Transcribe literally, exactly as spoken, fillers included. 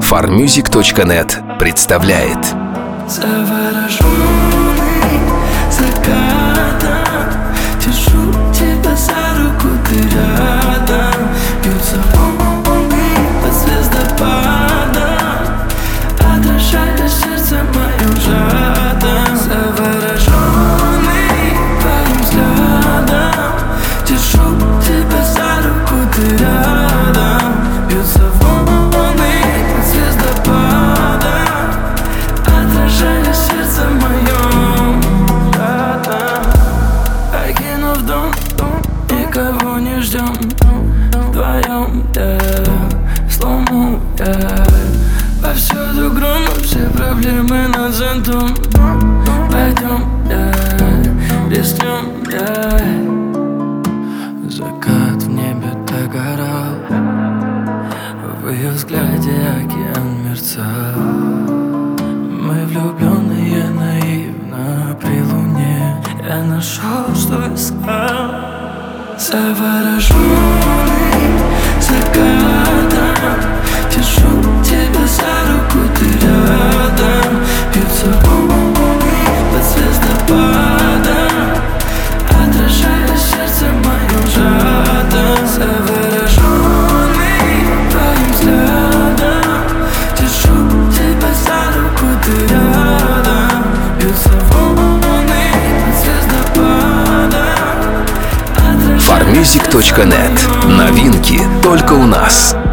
фармьюзик точка нет представляет. Завороженный закатом, держу тебя за руку, ты рядом. Бьются волны под звездопадом, отражая сердце моим жадом. Завороженный твоим взглядом, держу тебя за руку, ты рядом. Бьются волны под звездопадом, отражая сердце моем жадом. Покинув дом, никого не ждем, вдвоем, yeah, слому, yeah. Повсюду гром, все проблемы над зонтом. Пойдем, yeah, рискнем, yeah. Закат в небе догорал, в ее взгляде океан мерцал. Мы влюбленные наивно при луне, я нашел, что искал. Завороженный закатом, держу тебя за руку, ты рядом. Бьются волны под звездопадом, отражая сердце моим жадом. Завороженный твоим взглядом, держу тебя за руку, ты рядом. Бьются волны под звездопадом. фармьюзик точка нет. Новинки только у нас.